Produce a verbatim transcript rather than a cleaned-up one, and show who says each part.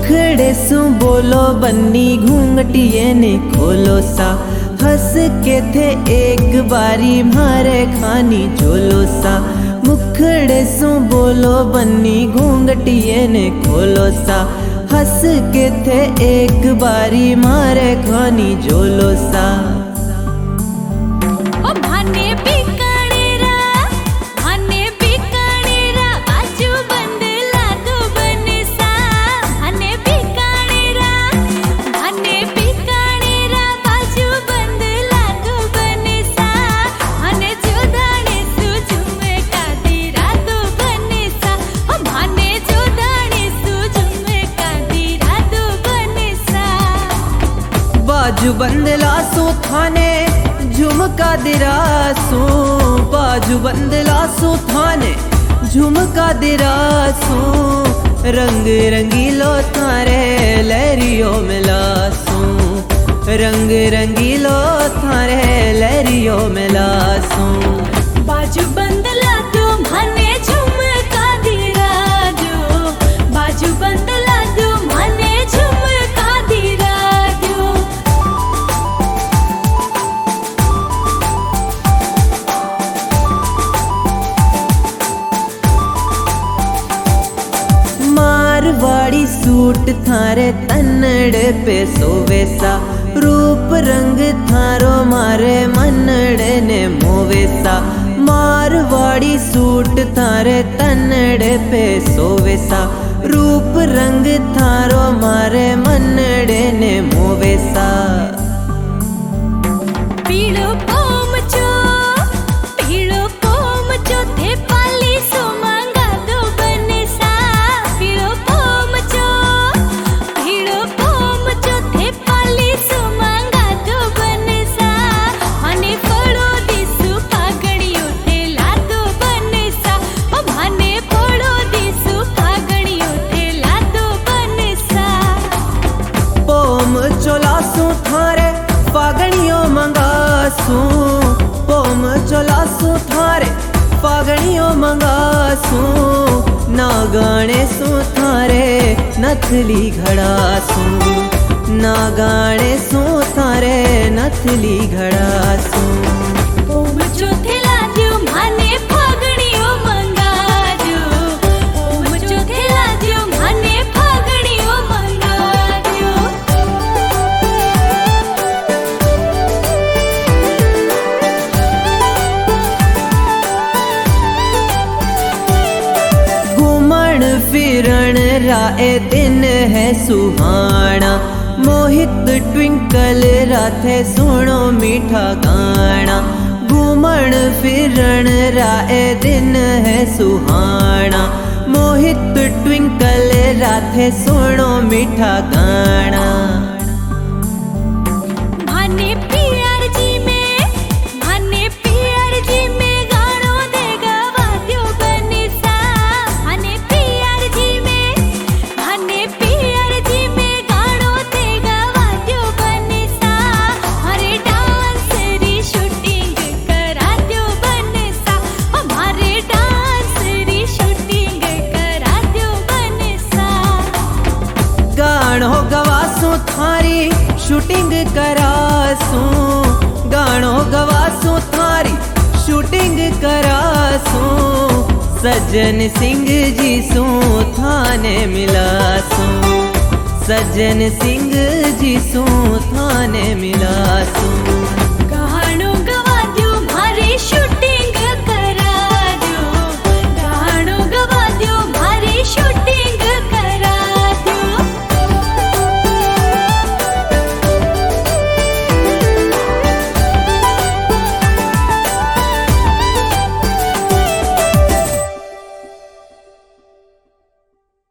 Speaker 1: मुखड़े सु बोलो बन्नी घूंघटिए ने खोलो सा, हंस के थे एक बारी मारे खानी झोलो सा। मुखड़े सु बोलो बन्नी घूंघटिए ने खोलो सा, हंस के थे एक बारी मारे खानी झोलो सा। बाजू बंदला सो थाने झुमका दिरासू, बाजू बंदला सो थाने झुमका दिरासू। रंग रंगीलो थारे लहरियो मिलासू, रंग रंगीलो थारे लहरियो मिलासू।
Speaker 2: बाजू बंदला तो माने झुमका दिराजो, बाजू बंदला तो माने झुमका दिराजो।
Speaker 1: मारवाड़ी सूट थारे तन्नड़ पे सोवेसा, रूप रंग थारो मारे मनड़ ने मोवेसा। मारवाड़ी सूट थारे तन्नड़ पे सोवेसा, रूप रंग थारो मारे मनड़ ने मोवेसा।
Speaker 2: पीलो पोम चो, पीलो पोम चो थे पाली सो मांगा दो बनेसा। पीलो पोम चो, पीलो पोम चो थे पाली सो मांगा दो बनेसा। माने पड़ो दिसु फागणियो थे लादो बनेसा, ओ माने पड़ो दिसु फागणियो थे लादो बनेसा।
Speaker 1: पोम चोलासू थारे फागणियों मंगासू, पोम चोलासू थारे फागणियों मंगासू। नागाणे सू थारे नथली घड़ासू, नागाणे सू थारे नथली घड़ासू।
Speaker 2: पोम चो थे लाद्यो माने फागणियो मंगाजो, पोम चो थे लाद्यो माने फागणियो मंगाजो।
Speaker 1: घूमण फिरण राए दिन है सुहाना, मोहित ट्विंकल राथे सुनो मीठा गाना। घूमण फिरण राए दिन है सुहाना, मोहित ट्विंकल राथे सुनो मीठा गाना।
Speaker 2: माने पियर जी में, माने पियर जी में गानो देगा वाद्यो बनेसा। माने पियर जी में, माने पियर जी में गानो देगा वाद्यो बनेसा। हमारे डांस री शूटिंग करा दो बनेसा, हमारे डांस री शूटिंग करा दो बनेसा।
Speaker 1: गाणो गवासू थारी शूटिंग करासू, गाणो गवासू थारी शूटिंग करासू। सज्जन सिंह जी सू थाने मिलासू, सज्जन सिंह जी सू थाने मिलासू।